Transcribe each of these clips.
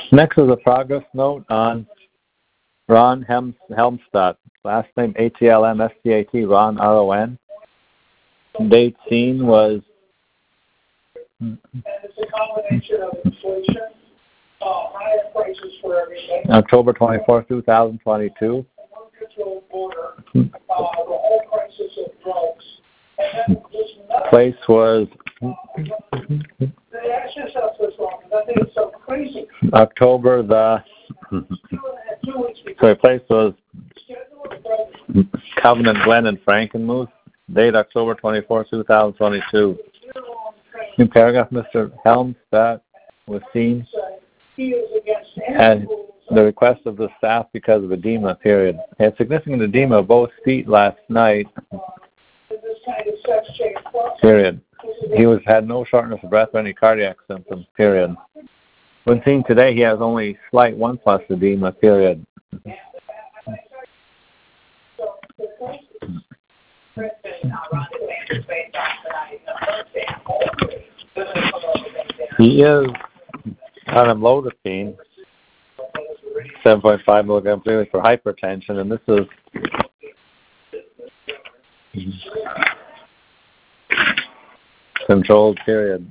Next is a progress note on Ron Helmstadt. Last name H-E-L-M-S-T-A-T, Ron, R-O-N. Date seen was October 24, 2022. Place was October the place was Covenant Glen in Frankenmuth. Date October 24, 2022. In paragraph, Mr. Helmstadt was seen at the request of the staff because of edema, period. He had significant edema of both feet last night, period. He had no shortness of breath or any cardiac symptoms, period. When seen today, he has only slight 1+ edema, period. He is on amlodipine, 7.5 milligrams daily for hypertension, and this is controlled, period.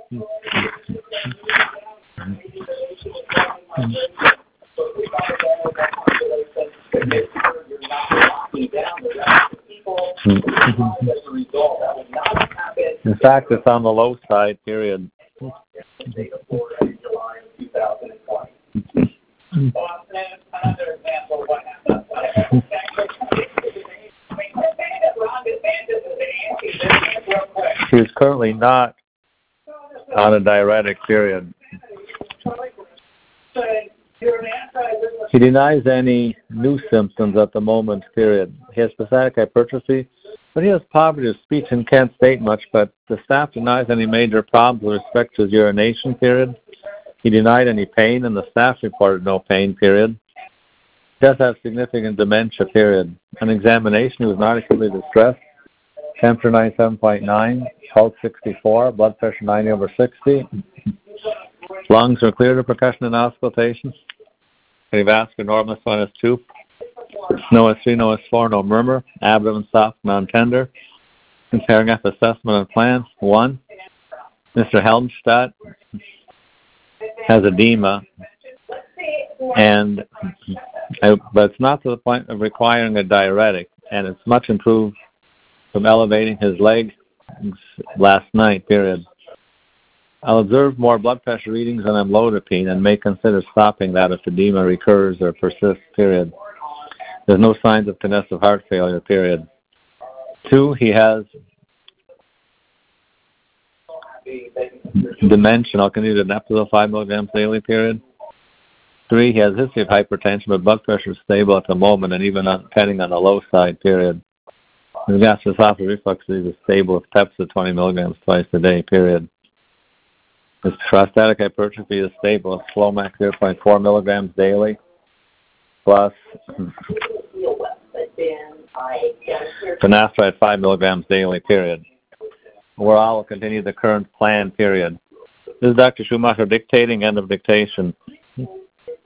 In fact, it's on the low side, period. He's currently not on a diuretic, period. He denies any new symptoms at the moment, period. He has prostatic hypertrophy, but he has poverty of speech and can't state much, but the staff denies any major problems with respect to his urination, period. He denied any pain, and the staff reported no pain, period. He does have significant dementia, period. On examination, he was not acutely distressed. Temperature 97.9, pulse 64, blood pressure 90/60. Lungs are clear to percussion and auscultation. Cardiovascular normal, -2. No S3, no S4, no murmur. Abdomen soft, non-tender. In paragraph assessment and plan 1. Mr. Helmstadt has edema, but it's not to the point of requiring a diuretic, and it's much improved from elevating his leg last night, period. I'll observe more blood pressure readings on amlodipine and may consider stopping that if edema recurs or persists, period. There's no signs of congestive heart failure, period. 2, he has dementia. I'll continue to Neptazole 5 milligrams daily, period. 3, he has a history of hypertension, but blood pressure is stable at the moment and even heading on the low side, period. His gastroesophageal reflux disease is stable with Pepcid 20 milligrams twice a day, period. His prostatic hypertrophy is stable with Flomax 0.4 milligrams daily, plus finasteride 5 milligrams daily, period. Overall, will continue the current plan, period. This is Dr. Schumacher dictating, end of dictation.